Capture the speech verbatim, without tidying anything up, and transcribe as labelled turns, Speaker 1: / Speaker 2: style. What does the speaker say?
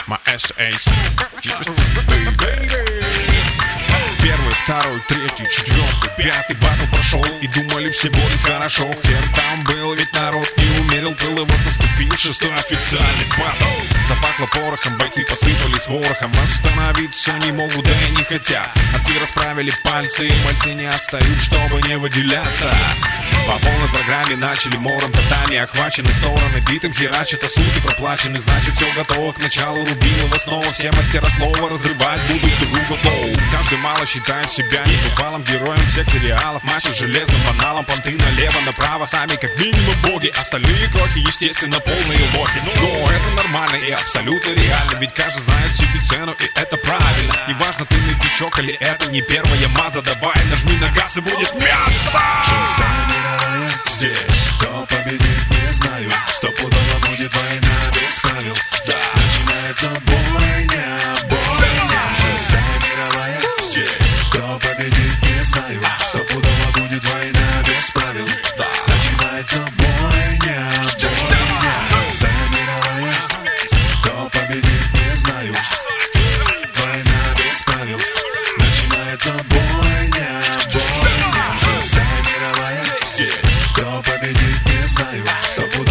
Speaker 1: my эс эй си. Первый, второй, третий, четвертый, пятый батл прошел, и думали все будет хорошо. Хер там был, ведь народ не умерил пыл, и вот наступил шестой официальный батл. Запахло порохом, бойцы посыпались ворохом, остановиться не могут, да и не хотят. Отцы расправили пальцы, и мальцы не отстают, чтобы не выделяться. По полной программе начали мором татами, охвачены стороны, битым херачат, а сути проплачены. Значит, все готово к началу рубилова снова. Все мастера слова разрывать будут друга флоу. Каждый мало считает себя небывалым героем всех сериалов. Матчи железным баналом, понты налево, направо, сами как минимум боги. Остальные крохи, естественно, полные лохи. Но это нормально и абсолютно реально, ведь каждый знает себе цену, и это правильно. Неважно, ты новичок или это не первая маза, давай нажми на газ и будет мясо.
Speaker 2: Здесь кто победит, не знаю. Стопудово будет война без правил. Да, начинается бойня, бойня. Шестая мировая. Здесь кто победит, не знаю. Стопудово будет война без правил. Да, начинается бойня, бойня. Шестая мировая. Кто победит, не знаю. Война без правил. Начинается бойня, бойня. Шестая мировая. Здесь кто победит, не знаю. Стопудово